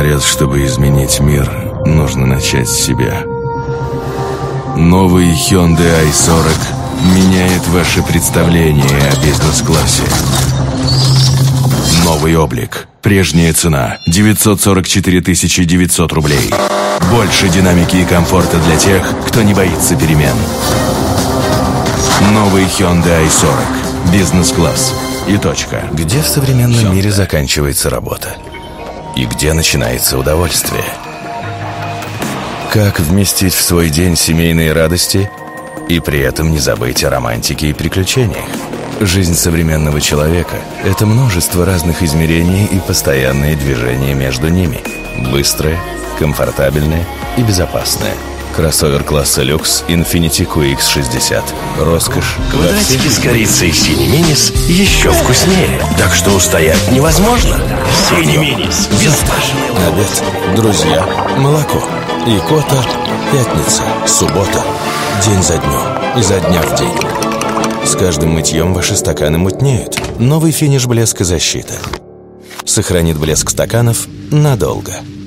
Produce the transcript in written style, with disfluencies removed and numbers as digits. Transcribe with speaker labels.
Speaker 1: Говорят, чтобы изменить мир, нужно начать с себя. Новый Hyundai i40 меняет ваше представление о бизнес-классе. Новый облик. Прежняя цена – 944 900 рублей. Больше динамики и комфорта для тех, кто не боится перемен. Новый Hyundai i40. Бизнес-класс. И точка.
Speaker 2: Где в современном мире заканчивается работа? И где начинается удовольствие? Как вместить в свой день семейные радости и при этом не забыть о романтике и приключениях? Жизнь современного человека – это множество разных измерений и постоянные движения между ними. Быстрое, комфортабельное и безопасное. Кроссовер класса люкс Infiniti QX60. Роскошь.
Speaker 3: Квадратики с корицей Синеминис еще вкуснее. Так что устоять невозможно. Синеминис. Безбашенный
Speaker 2: обед, друзья, молоко. Икота, пятница, суббота. День за днем. Изо дня в день. С каждым мытьем ваши стаканы мутнеют. Новый финиш блеска защита. Сохранит блеск стаканов надолго.